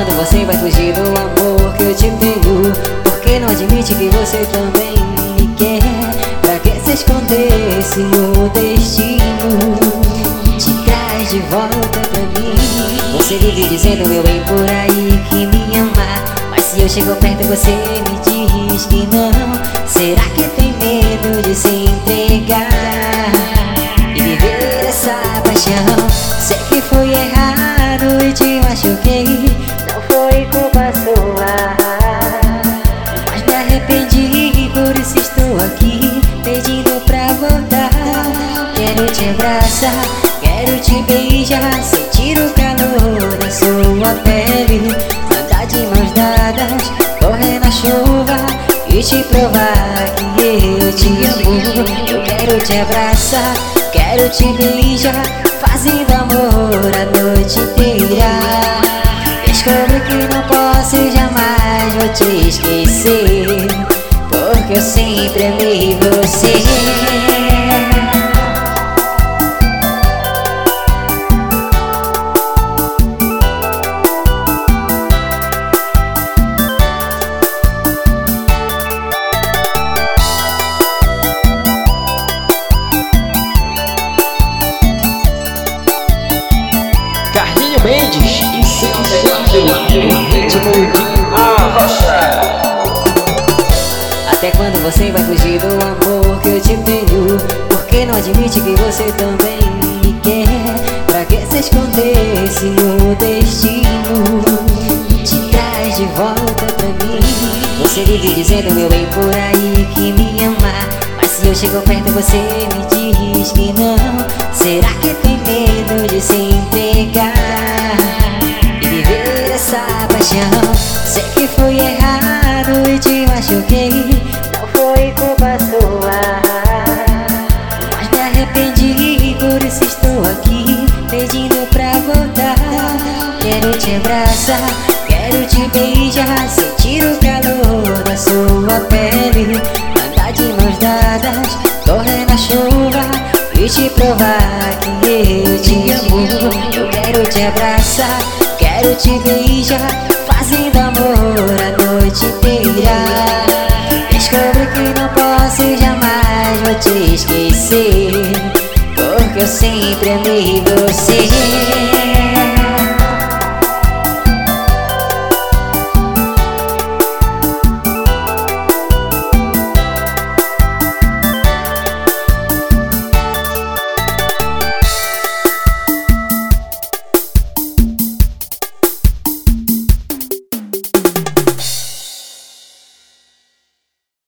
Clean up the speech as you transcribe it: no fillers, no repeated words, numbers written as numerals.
quando você vai fugir do amor que eu te tenho? Por que não admite que você também me quer? Pra que se esconder se o destino te traz de volta pra mim? Você vive dizendo meu bem por aí que me ama, mas se eu chego perto você me diz que não. Será que tem medo de se entregar e viver essa paixão? Sei que foi errado e te machuquei, não foi culpa sua, mas me arrependi, por isso estou aqui pedindo pra voltar. Quero te abraçar, quero te beijar, sentir o calor da sua pele, andar de mãos dadas, correr na chuva e te provar que eu te amo. Eu quero te abraçar, quero te beijar, fazendo amor a noite inteira. Descobri que não posso jamais vou te esquecer, porque eu sempre amei você. Carlinhos Mendes e seu ritmo de arrocha. Até quando você vai fugir do amor que eu te tenho? Por que não admite que você também me quer? Pra que se esconder se o destino te traz de volta pra mim? Você vive dizendo meu bem por aí que me ama, mas se eu chego perto você me diz que não. Será que tem medo de se entregar e viver essa paixão? Sei que foi errado e te machuquei, não foi culpa sua, mas me arrependi, por isso estou aqui pedindo pra voltar. Quero te abraçar, quero te beijar, sentir o calor da sua pele, andar de mãos dadas, correr na chuva e te provar que eu te amo. Eu quero te abraçar, quero te beijar, fazendo amor a noite inteira. Descobri que não posso jamais vou te esquecer, porque eu sempre amei você.